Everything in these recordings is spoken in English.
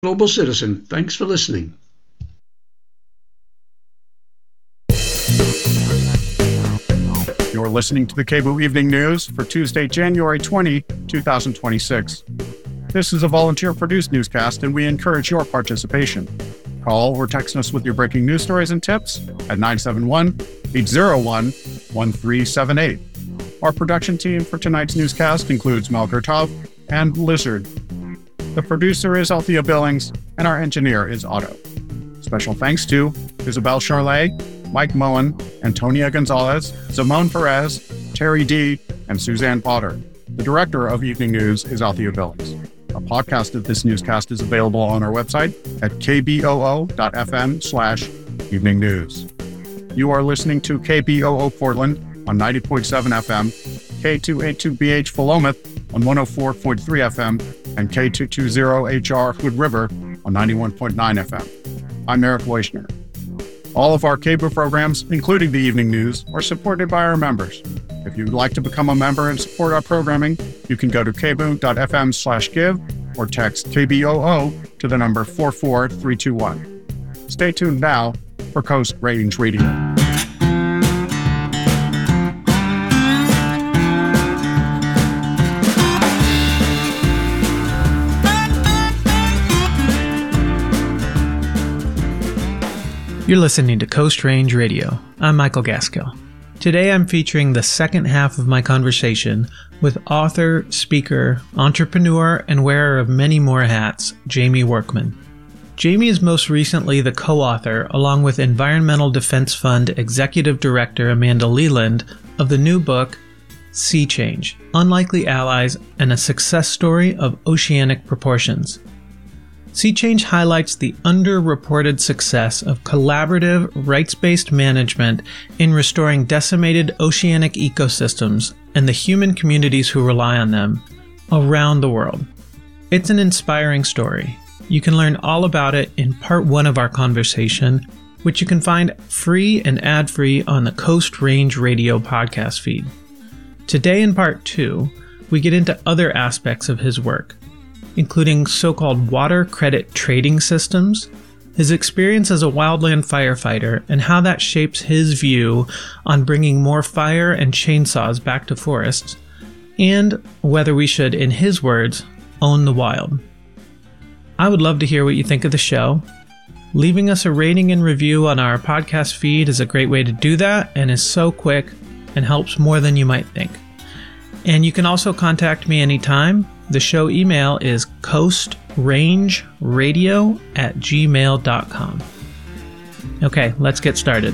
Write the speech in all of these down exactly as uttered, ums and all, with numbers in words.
Global Citizen. Thanks for listening. You're listening to the K B O O Evening News for Tuesday, January twentieth, twenty twenty-six. This is a volunteer-produced newscast, and we encourage your participation. Call or text us with your breaking news stories and tips at nine seven one, eight zero one, one three seven eight. Our production team for tonight's newscast includes Mel Gertov and Lizard. The producer is Althea Billings, and our engineer is Otto. Special thanks to Isabel Charlet, Mike Moen, Antonia Gonzalez, Simone Perez, Terry D., and Suzanne Potter. The director of Evening News is Althea Billings. A podcast of this newscast is available on our website at kboo.fm slash evening news. You are listening to K B O O Portland on ninety point seven F M, K two eighty-two B H Philomath on one oh four point three F M, and K two twenty H R Hood River on ninety-one point nine F M. I'm Eric Weishner. All of our K B O O programs, including the evening news, are supported by our members. If you'd like to become a member and support our programming, you can go to kboo.fm slash give or text K B O O to the number four four three two one. Stay tuned now for Coast Range Radio. You're listening to Coast Range Radio. I'm Michael Gaskill. Today I'm featuring the second half of my conversation with author, speaker, entrepreneur, and wearer of many more hats, Jamie Workman. Jamie is most recently the co-author, along with Environmental Defense Fund Executive Director Amanda Leland, of the new book, Sea Change: Unlikely Allies and a Success Story of Oceanic Proportions. Sea Change highlights the underreported success of collaborative, rights-based management in restoring decimated oceanic ecosystems and the human communities who rely on them around the world. It's an inspiring story. You can learn all about it in part one of our conversation, which you can find free and ad-free on the Coast Range Radio podcast feed. Today in part two, we get into other aspects of his work, including so-called water credit trading systems, his experience as a wildland firefighter, and how that shapes his view on bringing more fire and chainsaws back to forests, and whether we should, in his words, own the wild. I would love to hear what you think of the show. Leaving us a rating and review on our podcast feed is a great way to do that, and is so quick and helps more than you might think. And you can also contact me anytime. The show email is coastrangeradio at gmail dot com. Okay, let's get started.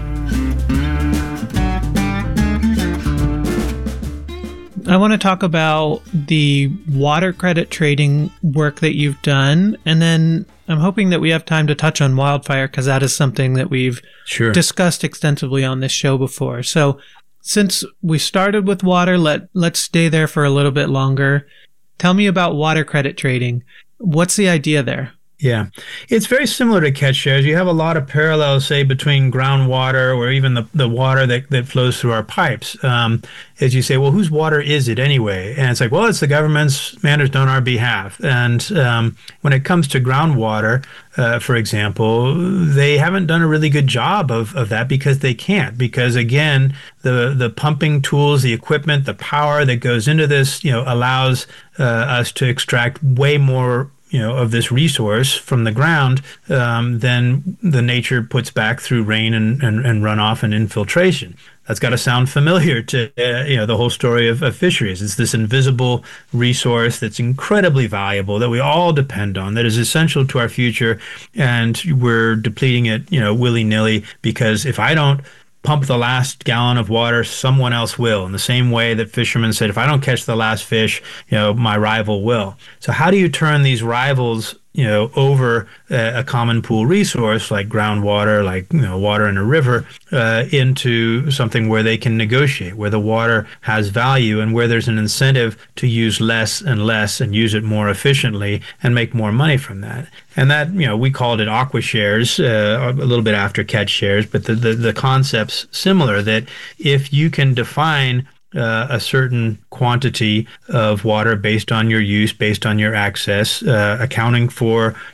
I want to talk about the water credit trading work that you've done, and then I'm hoping that we have time to touch on wildfire, because that is something that we've sure. discussed extensively on this show before. So since we started with water, let, let's stay there for a little bit longer. Tell me about water credit trading. What's the idea there? Yeah, it's very similar to catch shares. You have a lot of parallels, say, between groundwater or even the, the water that, that flows through our pipes. Um, as you say, well, whose water is it anyway? And it's like, well, it's the government's managed on our behalf. And um, when it comes to groundwater, uh, for example, they haven't done a really good job of, of that because they can't. Because, again, the, the pumping tools, the equipment, the power that goes into this, you know, allows uh, us to extract way more you know, of this resource from the ground, um, then the nature puts back through rain and, and, and runoff and infiltration. That's got to sound familiar to, uh, you know, the whole story of, of fisheries. It's this invisible resource that's incredibly valuable, that we all depend on, that is essential to our future, and we're depleting it, you know, willy-nilly, because if I don't pump the last gallon of water, someone else will. In the same way that fishermen said, if I don't catch the last fish, you know, my rival will. So how do you turn these rivals, you know, over a, a common pool resource like groundwater, like, you know, water in a river, uh, into something where they can negotiate, where the water has value and where there's an incentive to use less and less and use it more efficiently and make more money from that? And that, you know, we called it aqua shares, uh, a little bit after catch shares, but the, the, the concept's similar, that if you can define Uh, a certain quantity of water based on your use, based on your access, uh, accounting for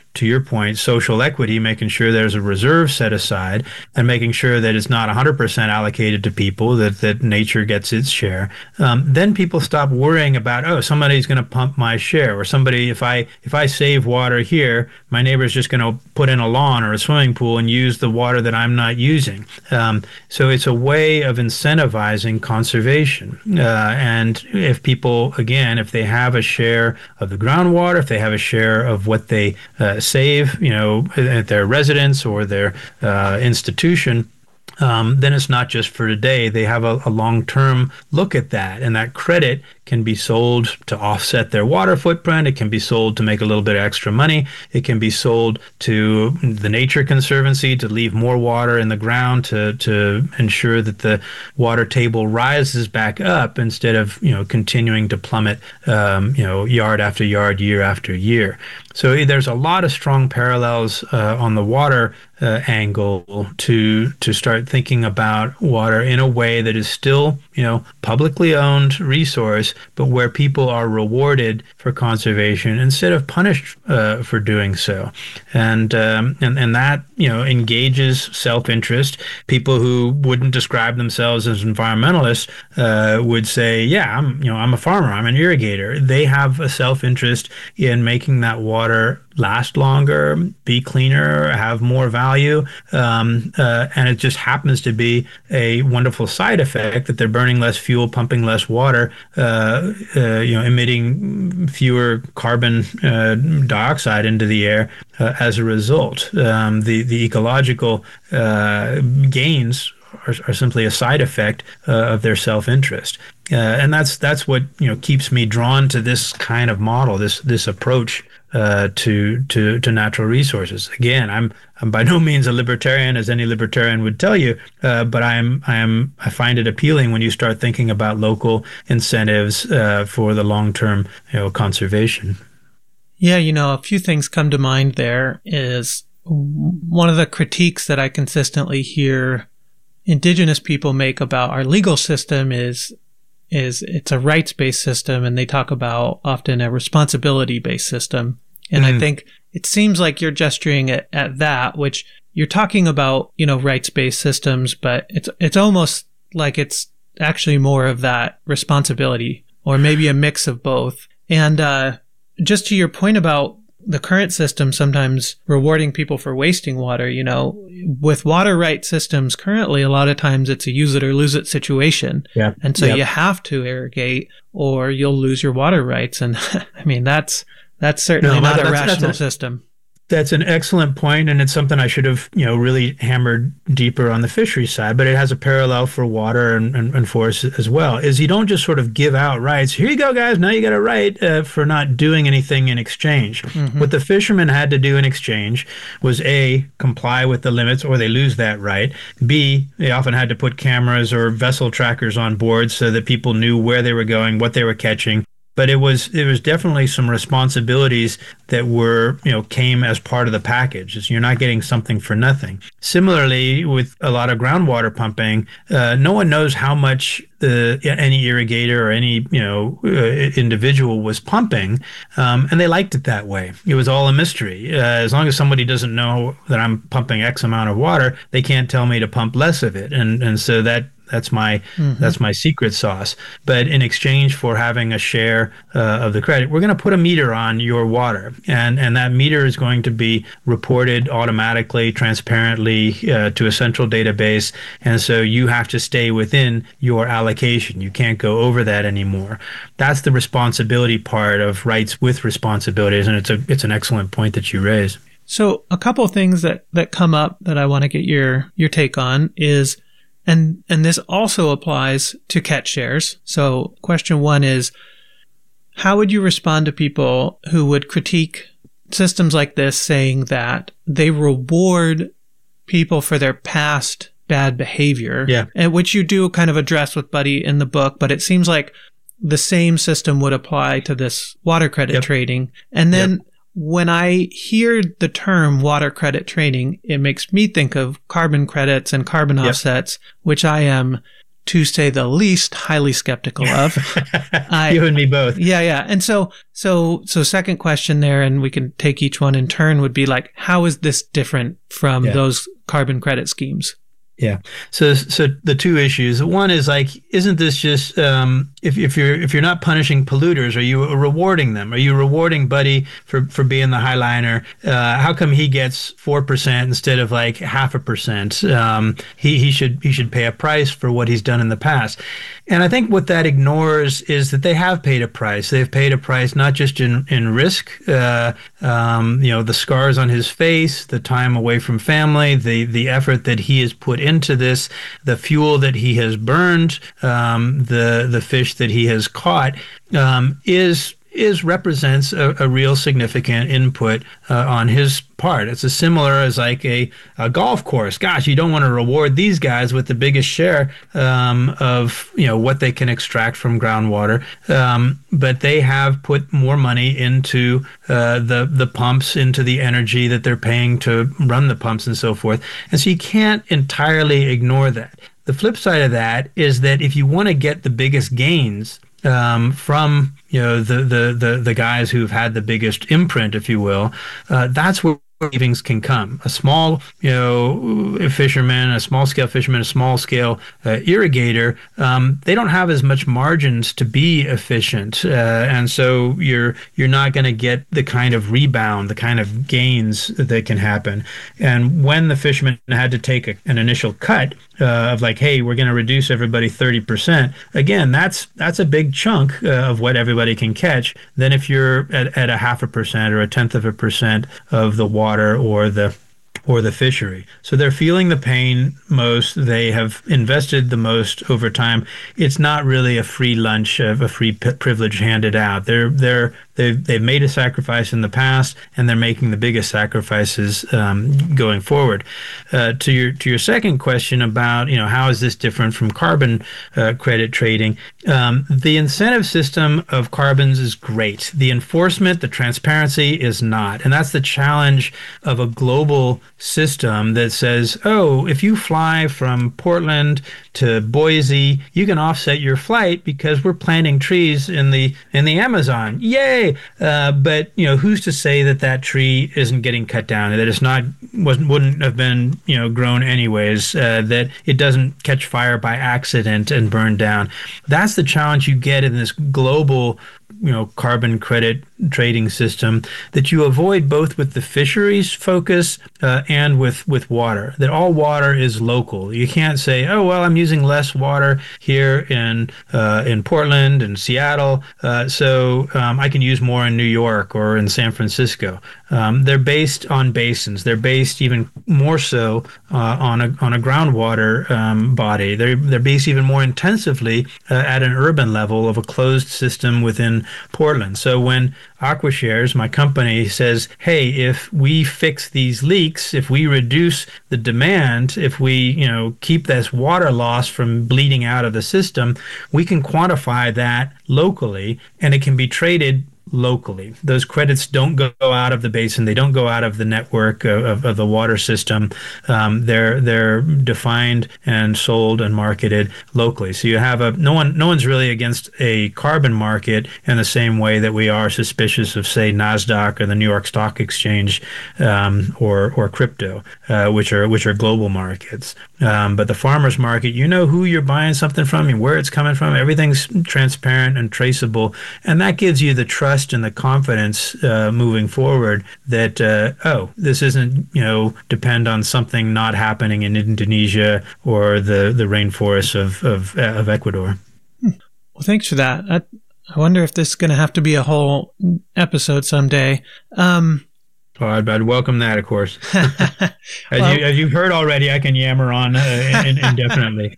to your point, social equity, making sure there's a reserve set aside and making sure that it's not one hundred percent allocated to people, that, that nature gets its share, um, then people stop worrying about, oh, somebody's going to pump my share, or somebody, if I if I save water here, my neighbor's just going to put in a lawn or a swimming pool and use the water that I'm not using. Um, so it's a way of incentivizing conservation. Uh, and if people, again, if they have a share of the groundwater, if they have a share of what they uh, save, you know, at their residence or their uh, institution, Um, then it's not just for today. They have a, a long-term look at that, and that credit can be sold to offset their water footprint. It can be sold to make a little bit of extra money. It can be sold to the Nature Conservancy to leave more water in the ground to to ensure that the water table rises back up instead of, you know, continuing to plummet, um, you know, yard after yard, year after year. So there's a lot of strong parallels uh, on the water uh, angle to to start thinking about water in a way that is still, you know, publicly owned resource, but where people are rewarded for conservation instead of punished uh, for doing so. And, um, and and that, you know, engages self-interest. People who wouldn't describe themselves as environmentalists uh, would say, yeah, I'm, you know, I'm a farmer, I'm an irrigator. They have a self-interest in making that water last longer, be cleaner, have more value, um, uh, and it just happens to be a wonderful side effect that they're burning less fuel, pumping less water, uh, uh, you know, emitting fewer carbon uh, dioxide into the air uh, as a result. Um, the the ecological uh, gains are, are simply a side effect uh, of their self-interest. Uh, and that's that's what, you know, keeps me drawn to this kind of model, this this approach uh, to to to natural resources. Again, I'm I'm by no means a libertarian, as any libertarian would tell you, uh, but I'm I am I find it appealing when you start thinking about local incentives uh, for the long-term, you know, conservation. Yeah, you know, a few things come to mind. There is one of the critiques that I consistently hear Indigenous people make about our legal system is is it's a rights-based system, and they talk about often a responsibility-based system. And mm. I think it seems like you're gesturing at, at that, which you're talking about, you know, rights-based systems, but it's it's almost like it's actually more of that responsibility, or maybe a mix of both. And uh, just to your point about the current system sometimes rewarding people for wasting water, you know, with water right systems currently, a lot of times it's a use it or lose it situation. Yeah. And so yep. you have to irrigate or you'll lose your water rights. And I mean, that's, that's certainly no, not that's, a rational that's a, system. That's an excellent point, and it's something I should have, you know, really hammered deeper on the fishery side, but it has a parallel for water and, and, and forests as well, is you don't just sort of give out rights. Here you go, guys. Now you got a right uh, for not doing anything in exchange. Mm-hmm. What the fishermen had to do in exchange was A, comply with the limits or they lose that right. B, they often had to put cameras or vessel trackers on board so that people knew where they were going, what they were catching. But it was it was definitely some responsibilities that were, you know, came as part of the package. It's, you're not getting something for nothing. Similarly, with a lot of groundwater pumping, uh, no one knows how much the any irrigator or any, you know, uh, individual was pumping, um, and they liked it that way. It was all a mystery. Uh, as long as somebody doesn't know that I'm pumping X amount of water, they can't tell me to pump less of it, and and so that. That's my mm-hmm. that's my secret sauce. But in exchange for having a share uh, of the credit, we're going to put a meter on your water, and and that meter is going to be reported automatically, transparently uh, to a central database, and so you have to stay within your allocation. You can't go over that anymore. That's the responsibility part of rights with responsibilities, and it's a it's an excellent point that you raise. So a couple of things that that come up that I want to get your your take on is. And and this also applies to catch shares. So question one is, how would you respond to people who would critique systems like this, saying that they reward people for their past bad behavior, yeah. and which you do kind of address with Buddy in the book, but it seems like the same system would apply to this water credit yep. trading. And then yep. when I hear the term water credit trading, it makes me think of carbon credits and carbon yep. offsets, which I am to say the least, highly skeptical of. I, you and me both. Yeah, yeah. And so, so, so second question there, and we can take each one in turn, would be like, how is this different from yeah. those carbon credit schemes? Yeah. So, so the two issues. One is like, isn't this just um, if if you're if you're not punishing polluters, are you rewarding them? Are you rewarding Buddy for, for being the highliner? Uh, how come he gets four percent instead of like half a percent? Um, he he should he should pay a price for what he's done in the past. And I think what that ignores is that they have paid a price. They've paid a price not just in in risk, uh, um, you know, the scars on his face, the time away from family, the the effort that he has put in. into this, the fuel that he has burned, um, the the fish that he has caught, um, is is represents a, a real significant input uh, on his part. It's as similar as like a, a golf course. Gosh, you don't want to reward these guys with the biggest share um, of you know what they can extract from groundwater, um, but they have put more money into uh, the the pumps, into the energy that they're paying to run the pumps and so forth. And so you can't entirely ignore that. The flip side of that is that if you want to get the biggest gains Um, from you know the, the the the guys who've had the biggest imprint, if you will, uh, that's where savings can come. A small you know fisherman, a small scale fisherman, a small scale uh, irrigator, um, they don't have as much margins to be efficient, uh, and so you're you're not going to get the kind of rebound, the kind of gains that can happen. And when the fishermen had to take a, an initial cut uh, of like, hey, we're going to reduce everybody thirty percent. Again, that's that's a big chunk uh, of what everybody can catch. Then if you're at, at a half a percent or a tenth of a percent of the water or the or the fishery. So they're feeling the pain most. They have invested the most over time. It's not really a free lunch, of a free p- privilege handed out. They're they're they've they've made a sacrifice in the past, and they're making the biggest sacrifices um, going forward. Uh, to your to your second question about you know how is this different from carbon uh, credit trading? Um, the incentive system of carbons is great. The enforcement, the transparency is not, and that's the challenge of a global system that says, oh, if you fly from Portland to Boise, you can offset your flight because we're planting trees in the in the Amazon. Yay! Uh, but you know, who's to say that that tree isn't getting cut down, that it's not wasn't wouldn't have been you know grown anyways, uh, that it doesn't catch fire by accident and burn down? That's the challenge you get in this global you know carbon credit trading system, that you avoid both with the fisheries focus uh, and with with water, that all water is local. You can't say, oh well, I'm using less water here in uh, in Portland and Seattle, uh, so um, I can use more in New York or in San Francisco. Um, they're based on basins. They're based even more so uh, on a on a groundwater um, body. They're they're based even more intensively uh, at an urban level of a closed system within Portland. So when Aquashares, my company, says, hey, if we fix these leaks, if we reduce the demand, if we, you know, keep this water loss from bleeding out of the system, we can quantify that locally, and it can be traded locally. Those credits don't go out of the basin. They don't go out of the network of, of, of the water system. Um, they're they're defined and sold and marketed locally. So you have a no one no one's really against a carbon market in the same way that we are suspicious of, say, NASDAQ or the New York Stock Exchange um, or or crypto, uh, which are which are global markets. Um, but the farmers market, you know who you're buying something from and where it's coming from. Everything's transparent and traceable, and that gives you the trust and the confidence uh, moving forward that uh, oh, this isn't you know depend on something not happening in Indonesia or the the rainforests of of, of Ecuador. Well, thanks for that. I, I wonder if this is going to have to be a whole episode someday. Um, Oh, I'd, I'd welcome that, of course. as, well, you, as you've heard already, I can yammer on uh, in, indefinitely.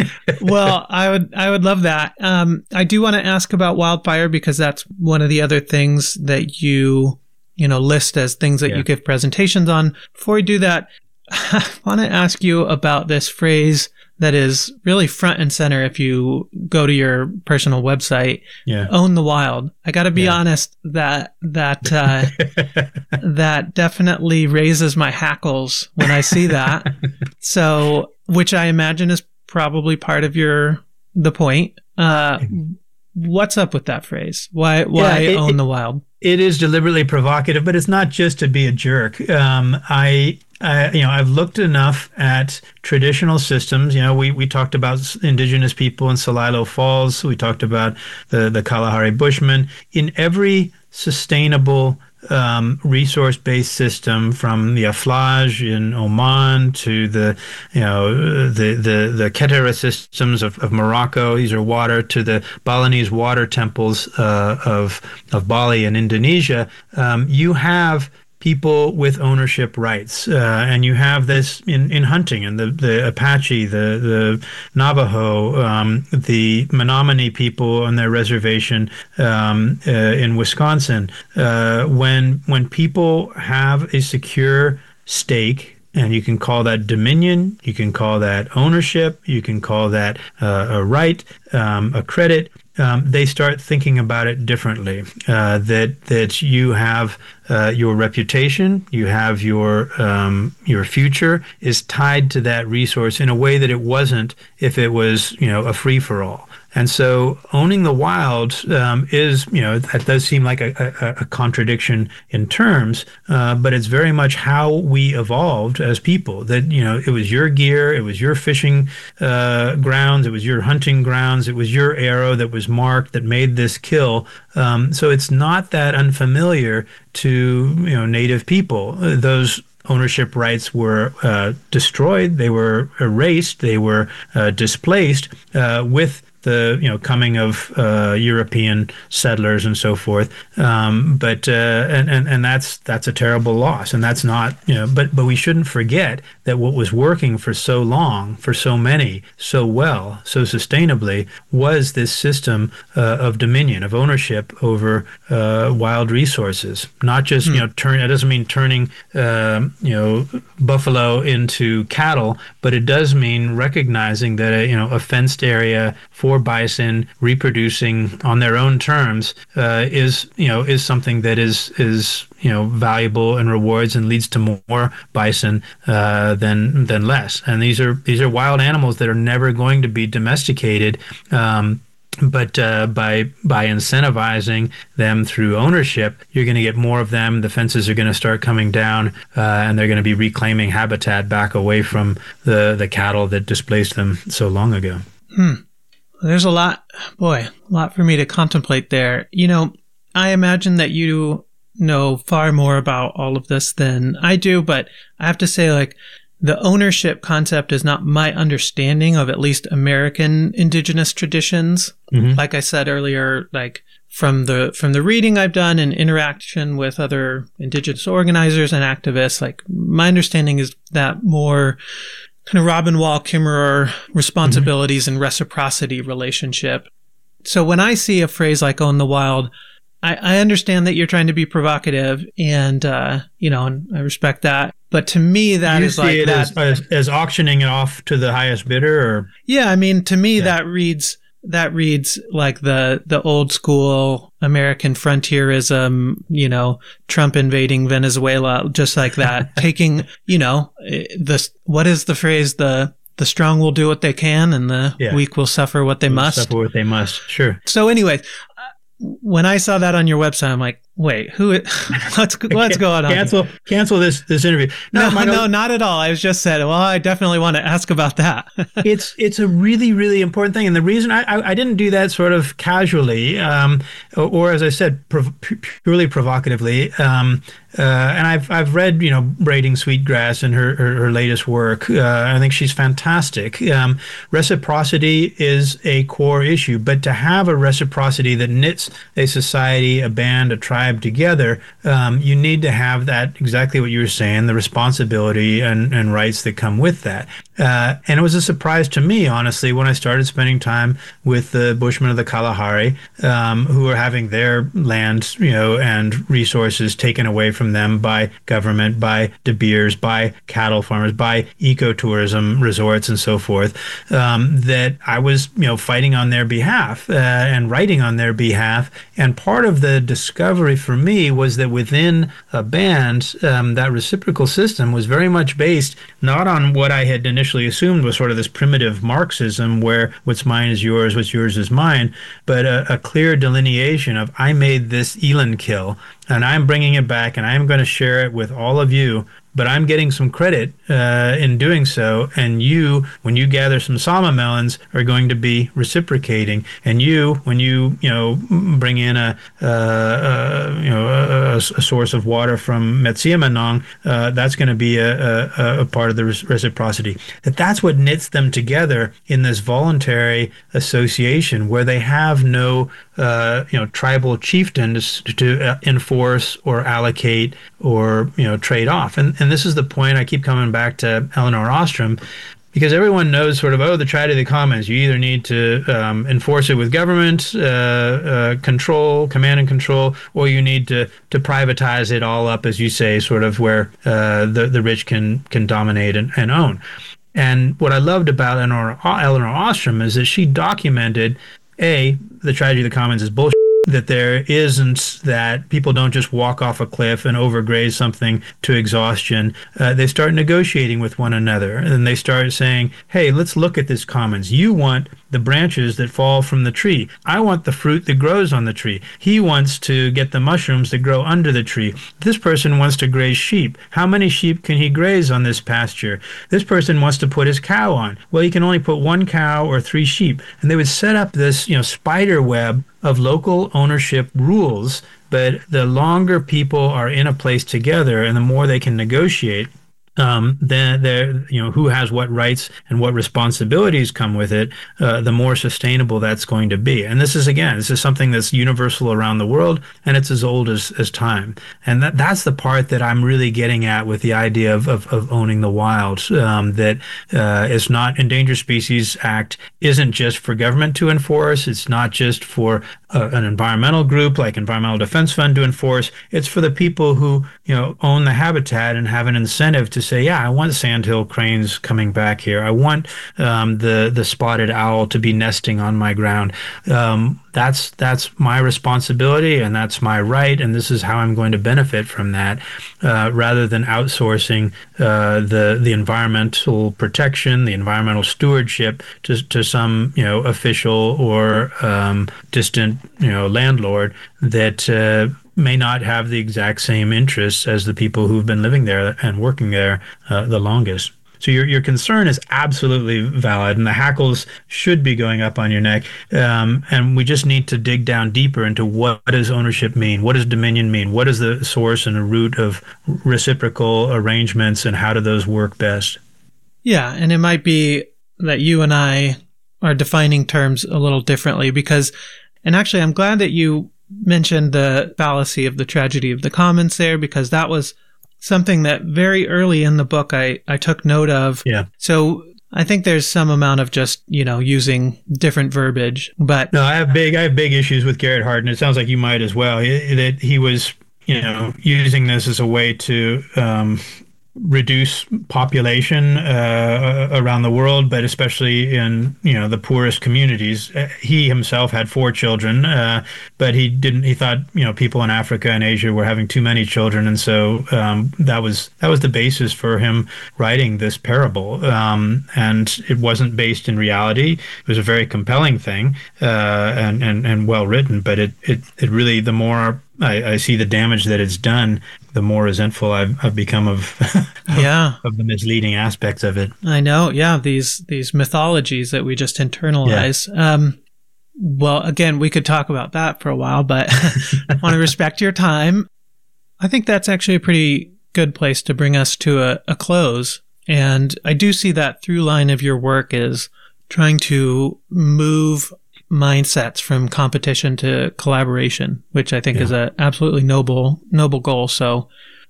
Well, I would I would love that. Um, I do want to ask about wildfire because that's one of the other things that you you know list as things that yeah. you give presentations on. Before we do that, I want to ask you about this phrase that is really front and center if you go to your personal website, yeah. Own the wild. I got to be yeah. honest, that that uh, that definitely raises my hackles when I see that. So, which I imagine is probably part of your the point. Uh, what's up with that phrase? Why why yeah, it, own it, the wild? It is deliberately provocative, but it's not just to be a jerk. Um, I, I, you know, I've looked enough at traditional systems. You know, we, we talked about indigenous people in Celilo Falls. We talked about the, the Kalahari Bushmen. In every sustainable um, resource-based system, from the Aflaj in Oman to the, you know, the the the Kettera systems of, of Morocco. These are water, to the Balinese water temples uh, of of Bali in Indonesia. Um, you have people with ownership rights, uh, and you have this in, in hunting, and the, the Apache, the the Navajo, um, the Menominee people on their reservation um, uh, in Wisconsin. Uh, when when people have a secure stake, and you can call that dominion, you can call that ownership, you can call that uh, a right, um, a credit. Um, they start thinking about it differently. Uh, that that you have uh, your reputation, you have your um, your future is tied to that resource in a way that it wasn't if it was, you know, a free for all. And so owning the wild um, is, you know, that does seem like a, a, a contradiction in terms, uh, but it's very much how we evolved as people. That, you know, it was your gear, it was your fishing uh, grounds, it was your hunting grounds, it was your arrow that was marked that made this kill. Um, so it's not that unfamiliar to, you know, native people. Uh, those ownership rights were uh, destroyed, they were erased, they were uh, displaced uh, with the, you know, coming of uh, European settlers and so forth, um, but uh, and, and and that's that's a terrible loss, and that's not, you know, but but we shouldn't forget that what was working for so long, for so many, so well, so sustainably, was this system uh, of dominion, of ownership over uh, wild resources. Not just hmm. you know, turn. It doesn't mean turning uh, you know, buffalo into cattle, but it does mean recognizing that a, you know, a fenced area for bison reproducing on their own terms uh, is, you know, is something that is is you know, valuable and rewards and leads to more bison uh, than than less. And these are these are wild animals that are never going to be domesticated. Um, But uh, by by incentivizing them through ownership, you're going to get more of them. The fences are going to start coming down, uh, and they're going to be reclaiming habitat back away from the, the cattle that displaced them so long ago. Hmm. There's a lot, boy, a lot for me to contemplate there. You know, I imagine that you know far more about all of this than I do, but I have to say, like, the ownership concept is not my understanding of at least American indigenous traditions. Mm-hmm. Like I said earlier, like from the from the reading I've done and interaction with other indigenous organizers and activists, like my understanding is that more kind of Robin Wall Kimmerer responsibilities mm-hmm. and reciprocity relationship. So when I see a phrase like own the wild, I, I understand that you're trying to be provocative, and uh, you know, and I respect that. But to me, that you is see like it that, as, as, as auctioning it off to the highest bidder, or yeah. I mean, to me, yeah. that reads that reads like the the old school American frontierism. You know, Trump invading Venezuela, just like that. Taking, you know, the what is the phrase? The the strong will do what they can, and the yeah. weak will suffer what they will must. Suffer what they must. Sure. So, anyways, when I saw that on your website, I'm like, wait, who? Let's let's go on. Cancel here. cancel this this interview. No, no, no, not at all. I was just said, well, I definitely want to ask about that. it's it's a really really important thing, and the reason I I, I didn't do that sort of casually, um, or, or as I said, prov- purely provocatively. Um, uh, and I've I've read, you know, Braiding Sweetgrass and her her, her latest work. Uh, I think she's fantastic. Um, reciprocity is a core issue, but to have a reciprocity that knits a society, a band, a tribe together, um, you need to have that, exactly what you were saying, the responsibility and, and rights that come with that. Uh, and it was a surprise to me, honestly, when I started spending time with the Bushmen of the Kalahari, um, who are having their land, you know, and resources taken away from them by government, by De Beers, by cattle farmers, by ecotourism resorts, and so forth. Um, that I was, you know, fighting on their behalf uh, and writing on their behalf. And part of the discovery for me was that within a band, um, that reciprocal system was very much based not on what I had initially initially assumed was sort of this primitive Marxism where what's mine is yours, what's yours is mine, but a, a clear delineation of I made this eland kill and I'm bringing it back and I'm going to share it with all of you. But I'm getting some credit uh, in doing so, and you, when you gather some Sama melons, are going to be reciprocating. And you, when you, you know, bring in a, uh, uh, you know, a, a source of water from Metsiamanong, uh, that's going to be a, a, a part of the reciprocity. That that's what knits them together in this voluntary association, where they have no, uh, you know, tribal chieftains to, to uh, enforce or allocate or, you know, trade off. And and this is the point I keep coming back to Elinor Ostrom, because everyone knows sort of, oh, the Triad of the Commons, you either need to um, enforce it with government uh, uh, control, command and control, or you need to, to privatize it all up, as you say, sort of where uh, the, the rich can, can dominate and, and own. And what I loved about Elinor, Elinor Ostrom is that she documented, A, the tragedy of the commons is bullshit, that there isn't, that people don't just walk off a cliff and overgraze something to exhaustion. Uh, they start negotiating with one another, and they start saying, hey, let's look at this commons. You want the branches that fall from the tree. I want the fruit that grows on the tree. He wants to get the mushrooms that grow under the tree. This person wants to graze sheep. How many sheep can he graze on this pasture? This person wants to put his cow on. Well, he can only put one cow or three sheep. And they would set up this, you know, spider web of local ownership rules. But the longer people are in a place together and the more they can negotiate, um, then there, you know, who has what rights and what responsibilities come with it, uh, the more sustainable that's going to be. And this is, again, this is something that's universal around the world, and it's as old as, as time. And that that's the part that I'm really getting at with the idea of, of, of owning the wild, um, that uh, it's not, Endangered Species Act isn't just for government to enforce. It's not just for uh, an environmental group like Environmental Defense Fund to enforce. It's for the people who, you know, own the habitat and have an incentive to say, yeah, I want sandhill cranes coming back here. I want um, the the spotted owl to be nesting on my ground. Um, that's that's my responsibility and that's my right, and this is how I'm going to benefit from that, uh, rather than outsourcing uh, the the environmental protection, the environmental stewardship to to some, you know, official or um, distant, you know, landlord that uh, may not have the exact same interests as the people who've been living there and working there uh, the longest. So your your concern is absolutely valid, and the hackles should be going up on your neck. Um, and we just need to dig down deeper into what does ownership mean? What does dominion mean? What is the source and the root of reciprocal arrangements, and how do those work best? Yeah, and it might be that you and I are defining terms a little differently because, and actually I'm glad that you mentioned the fallacy of the tragedy of the commons there, because that was something that very early in the book I, I took note of. Yeah. So I think there's some amount of just, you know, using different verbiage, but no, I have big, I have big issues with Garrett Hart, and it sounds like you might as well. That he was, you know, using this as a way to um, reduce population uh, around the world, but especially in, you know, the poorest communities. He himself had four children, uh, but he didn't. He thought, you know, people in Africa and Asia were having too many children, and so um, that was that was the basis for him writing this parable. Um, and it wasn't based in reality. It was a very compelling thing uh, and and and well written, but it it it really, the more I, I see the damage that it's done, the more resentful I've, I've become of, of, yeah. of the misleading aspects of it. I know. Yeah. These, these mythologies that we just internalize. Yeah. Um, well, again, we could talk about that for a while, but I want to respect your time. I think that's actually a pretty good place to bring us to a, a close. And I do see that through line of your work is trying to move mindsets from competition to collaboration, which I think yeah. is a absolutely noble, noble goal. So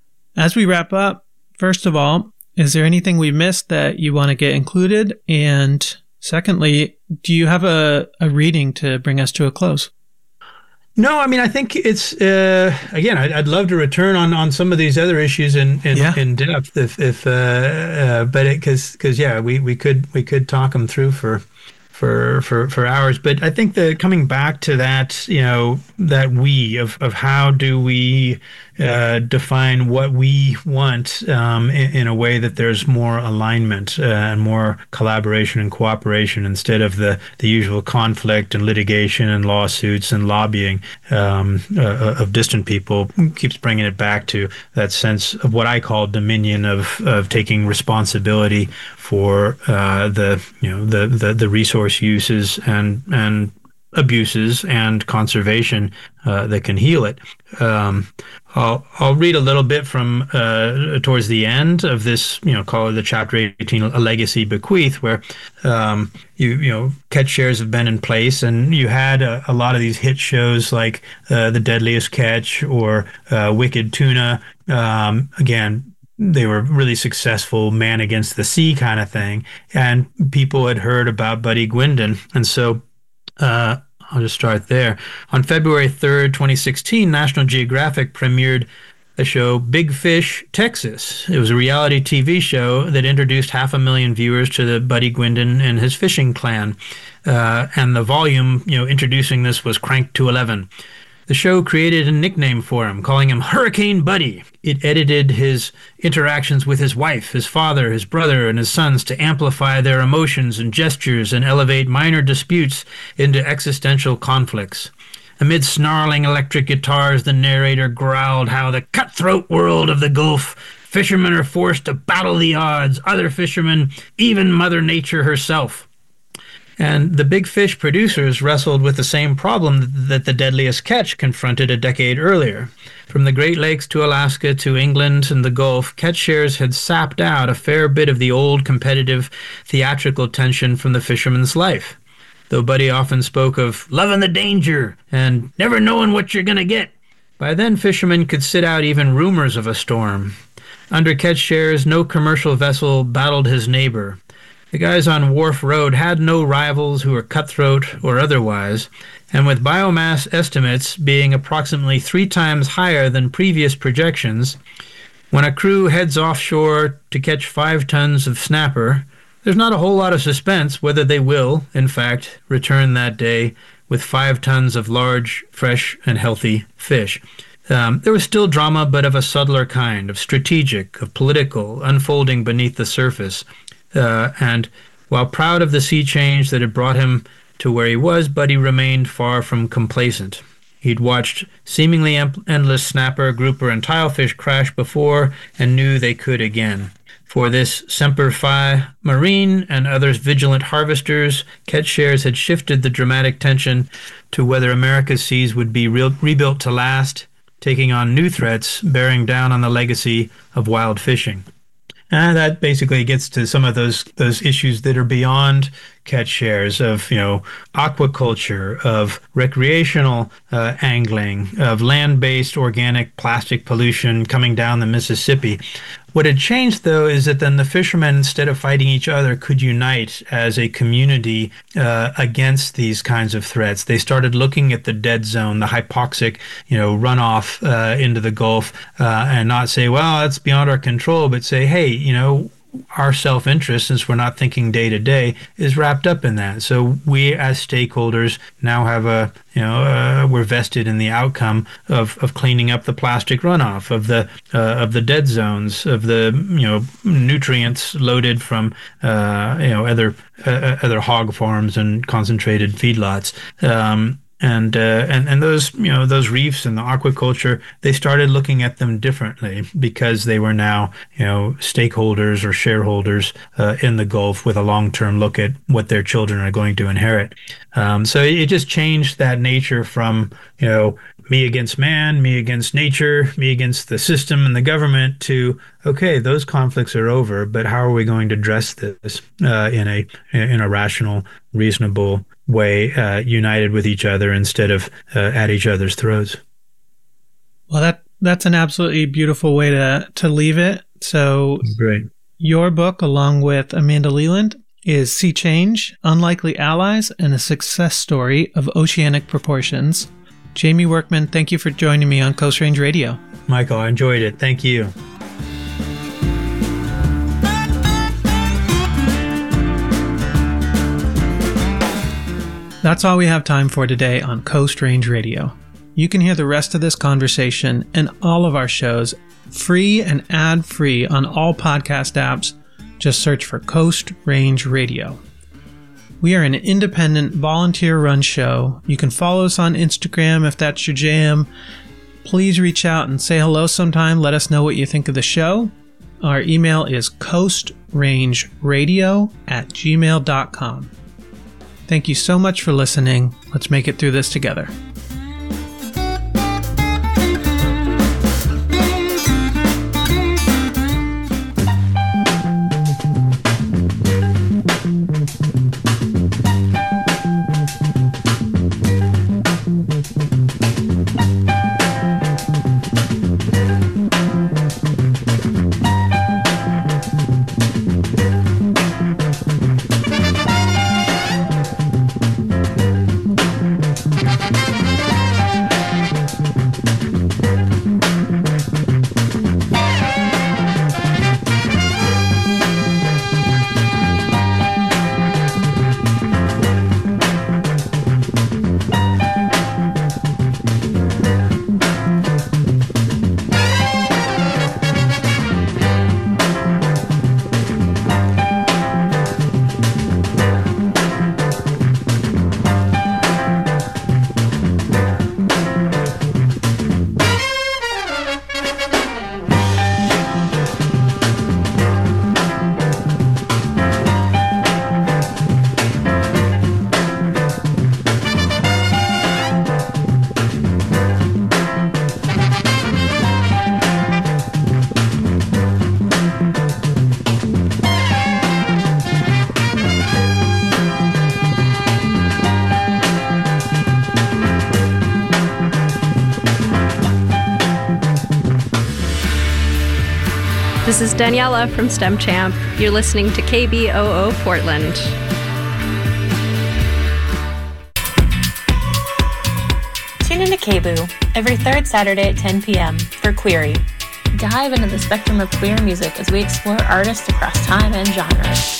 as we wrap up, first of all, is there anything we missed that you want to get included? And secondly, do you have a, a reading to bring us to a close? No, I mean, I think it's, uh, again, I'd, I'd love to return on, on some of these other issues in, in, yeah. in depth if, if, uh, uh but it, cause, cause yeah, we, we could, we could talk them through for, for, for, for hours. But I think that coming back to that, you know, that we of, of how do we uh, define what we want um, in, in a way that there's more alignment uh, and more collaboration and cooperation instead of the, the usual conflict and litigation and lawsuits and lobbying um, uh, of distant people. Keeps bringing it back to that sense of what I call dominion of, of taking responsibility for uh, the you know the, the, the resource uses and and abuses and conservation uh, that can heal it. Um, I'll I'll read a little bit from uh, towards the end of this, you know, call it the chapter eighteen, a legacy bequeath, where um, you you know catch shares have been in place, and you had a, a lot of these hit shows like uh, The Deadliest Catch or uh, Wicked Tuna. Um, again, they were really successful, man against the sea kind of thing, and people had heard about Buddy Guindon, and so. Uh, I'll just start there. On February third, twenty sixteen, National Geographic premiered the show Big Fish, Texas. It was a reality T V show that introduced half a million viewers to the Buddy Guindon and his fishing clan. Uh, and the volume, you know, introducing this was cranked to eleven. The show created a nickname for him, calling him Hurricane Buddy. It edited his interactions with his wife, his father, his brother, and his sons to amplify their emotions and gestures and elevate minor disputes into existential conflicts. Amid snarling electric guitars, the narrator growled how the cutthroat world of the Gulf, fishermen are forced to battle the odds, other fishermen, even Mother Nature herself. And the Big Fish producers wrestled with the same problem that The Deadliest Catch confronted a decade earlier. From the Great Lakes to Alaska to England and the Gulf, catch shares had sapped out a fair bit of the old competitive theatrical tension from the fisherman's life. Though Buddy often spoke of loving the danger and never knowing what you're going to get, by then fishermen could sit out even rumors of a storm. Under catch shares, no commercial vessel battled his neighbor. The guys on Wharf Road had no rivals who were cutthroat or otherwise, and with biomass estimates being approximately three times higher than previous projections, when a crew heads offshore to catch five tons of snapper, there's not a whole lot of suspense whether they will, in fact, return that day with five tons of large, fresh, and healthy fish. Um, there was still drama, but of a subtler kind, of strategic, of political, unfolding beneath the surface. Uh, and while proud of the sea change that had brought him to where he was, Buddy remained far from complacent. He'd watched seemingly em- endless snapper, grouper, and tilefish crash before and knew they could again. For this Semper Fi Marine and others vigilant harvesters, catch shares had shifted the dramatic tension to whether America's seas would be re- rebuilt to last, taking on new threats, bearing down on the legacy of wild fishing. And that basically gets to some of those those issues that are beyond catch shares of, you know, aquaculture, of recreational uh, angling, of land-based organic plastic pollution coming down the Mississippi. What had changed, though, is that then the fishermen, instead of fighting each other, could unite as a community uh, against these kinds of threats. They started looking at the dead zone, the hypoxic, you know, runoff uh, into the Gulf, uh, and not say, well, that's beyond our control, but say, hey, you know, our self-interest, since we're not thinking day to day, is wrapped up in that. So we, as stakeholders, now have a, you know, uh, we're vested in the outcome of, of cleaning up the plastic runoff, of the uh, of the dead zones, of the, you know, nutrients loaded from uh, you know other uh, other hog farms and concentrated feedlots. Um, And, uh, and and those, you know, those reefs and the aquaculture, they started looking at them differently because they were now, you know, stakeholders or shareholders uh, in the Gulf with a long-term look at what their children are going to inherit. Um, so it just changed that nature from, you know, me against man, me against nature, me against the system and the government to, okay, those conflicts are over, but how are we going to address this uh, in a in a rational, reasonable way, uh, united with each other instead of uh, at each other's throats? Well, that that's an absolutely beautiful way to, to leave it. So great. Your book, along with Amanda Leland, is Sea Change, Unlikely Allies, and a Success Story of Oceanic Proportions. Jamie Workman, thank you for joining me on Coast Range Radio. Michael, I enjoyed it. Thank you. That's all we have time for today on Coast Range Radio. You can hear the rest of this conversation and all of our shows free and ad-free on all podcast apps. Just search for Coast Range Radio. We are an independent, volunteer-run show. You can follow us on Instagram if that's your jam. Please reach out and say hello sometime. Let us know what you think of the show. Our email is coastrangeradio at gmail dot com. Thank you so much for listening. Let's make it through this together. This is Daniela from STEM Champ. You're listening to K B O O Portland. Tune into K B O every third Saturday at ten p.m. for Query. Dive into the spectrum of queer music as we explore artists across time and genres.